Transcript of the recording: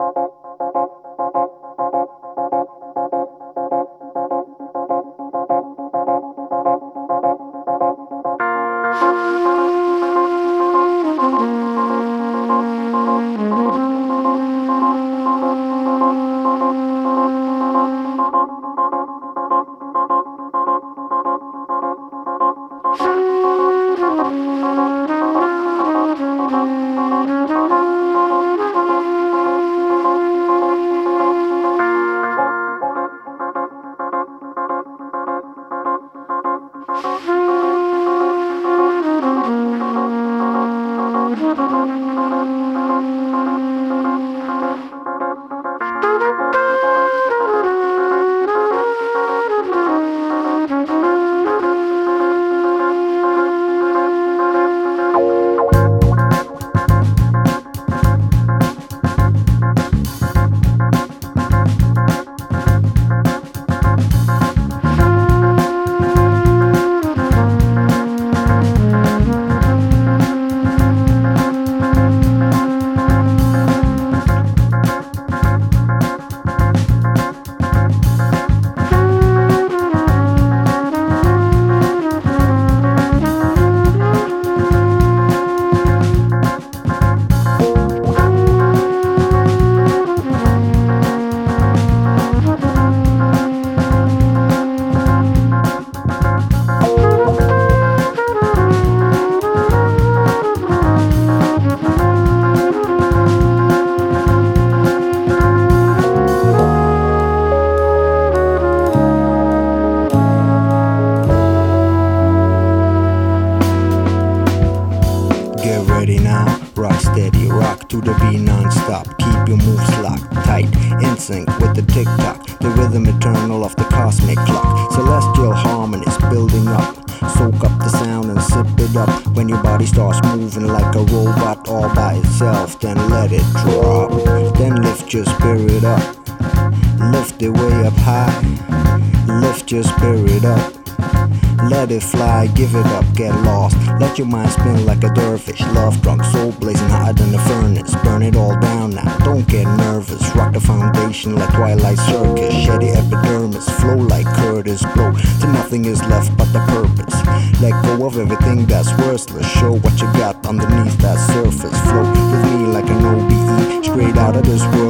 Get ready now, rock steady, rock to the beat non-stop. Keep your moves locked, tight, in sync with the tick-tock. The rhythm eternal of the cosmic clock. Celestial harmonies building up. Soak up the sound and sip it up. When your body starts moving like a robot all by itself, then let it drop. Then lift your spirit up. Lift it way up high. Lift your spirit up. Let it fly, give it up, get lost. Let your mind spin like a dervish. Love drunk, soul blazing hotter than a furnace. Burn it all down now, don't get nervous. Rock the foundation like Twilight Circus. Shed the epidermis, flow like Curtis Blow. Till nothing is left but the purpose. Let go of everything that's worthless. Show what you got underneath that surface. Float with me like an OBE. Straight out of this world.